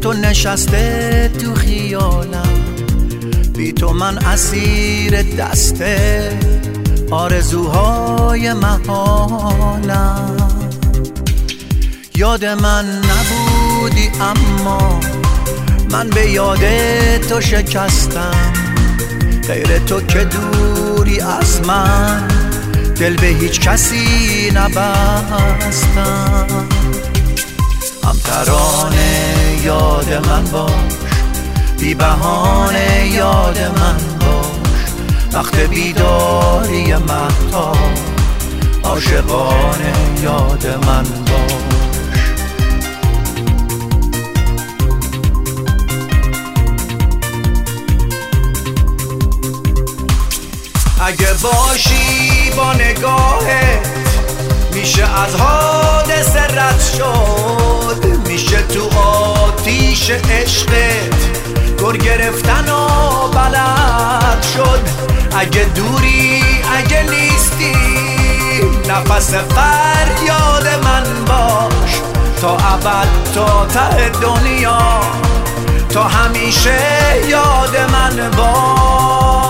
تو نشسته تو خیالم، بی تو من اسیر دسته آرزوهای محالم. یاد من نبودی اما من به یاد تو شکستم، غیر تو که دوری از من دل به هیچ کسی نبستم. هم ترانه یاد من باش، بی بهانه یاد من باش، وقت بیداری مهتاب عاشقانه یاد من باش. اگه باشی با نگاهت میشه از حادثه رد شد، میشه تو آتیش عشقت گر گرفتن و بلد شد. اگه دوری اگه نیستی نفس فریاد من باش، تا ابد تا ته دنیا تا همیشه یاد من باش.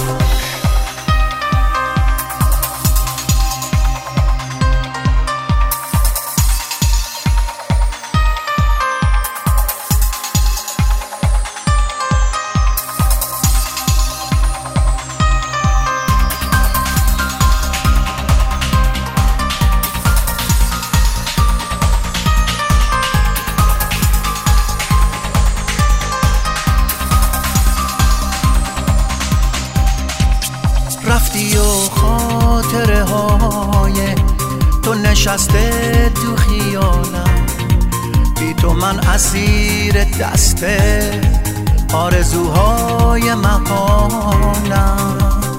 رفتی و خاطره های تو نشسته تو خیالم، بی تو من اسیر دسته آرزوهای محالم.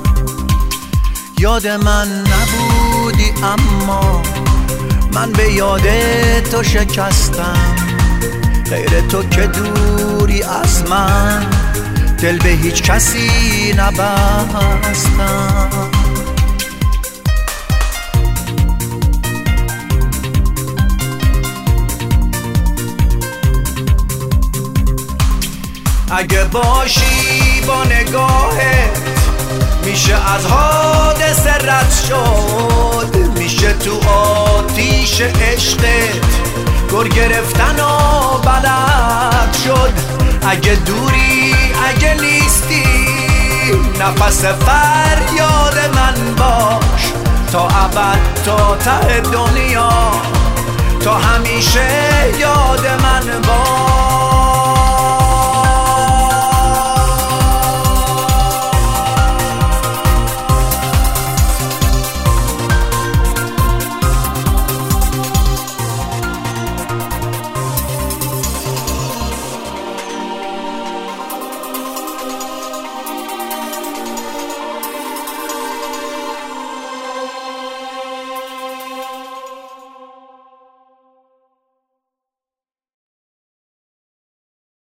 یاد من نبودی اما من به یاد تو شکستم، غیر تو که دوری از من دل به هیچ کسی نبستم. اگه باشی با نگاهت میشه از حادثه رد شد، میشه تو آتیش عشقت گر گرفتن و بلد شد. اگه دوری اگه نیستی نفس فریاد من باش، تا ابد تا ته دنیا تا همیشه یاد من باش.